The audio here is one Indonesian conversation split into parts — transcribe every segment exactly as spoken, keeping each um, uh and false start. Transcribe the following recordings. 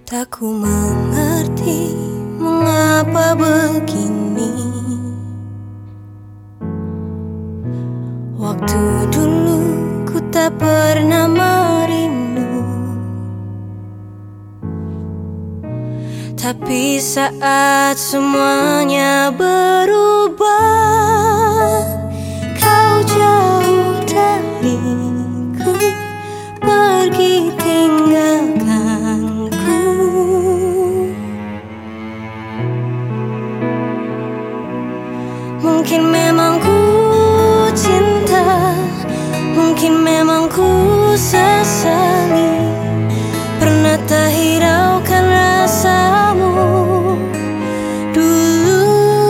Tak ku mengerti mengapa begini. Waktu dulu ku tak pernah merindu, tapi saat semuanya berubah, kau jauh dariku, pergi tinggalkanku. Mungkin memang ku cinta, mungkin memang ku sesali, pernah tak hiraukan rasamu dulu.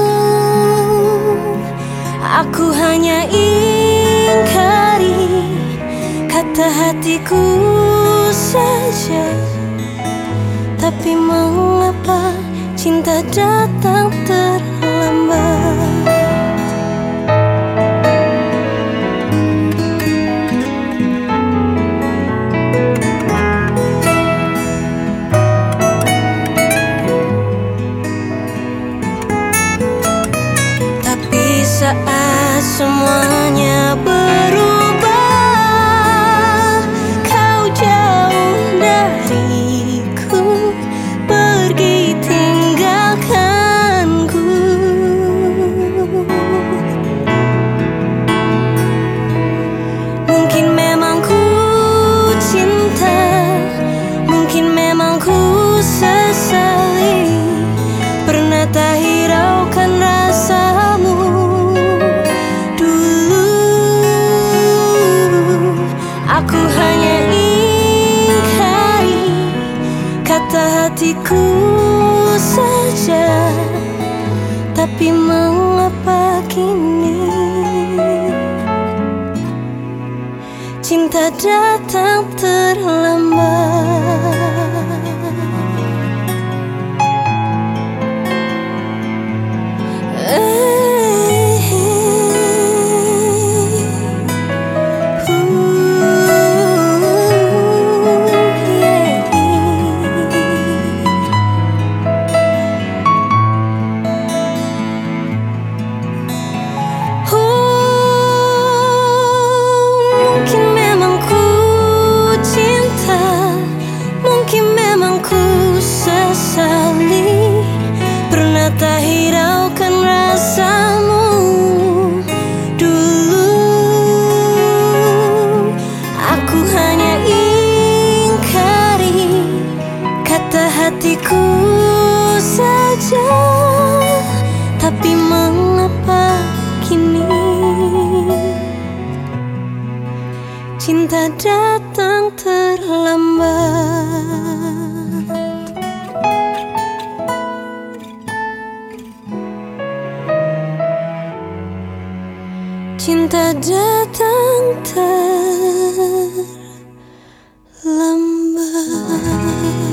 Aku hanya ingkari kata hatiku saja, tapi mengapa cinta datang terlambat? Saat semuanya berubah, kau jauh dariku, pergi tinggalkanku. Mungkin memang ku cinta, mungkin memang ku sesali, pernah tak hiraukan rasamu. Aku hanya ingkari kata hatiku saja, tapi mengapa kini cinta datang terlambat? Tak hiraukan rasamu dulu. Aku hanya ingkari kata hatiku saja, tapi mengapa kini cinta datang terlambat? Cinta datang terlambat.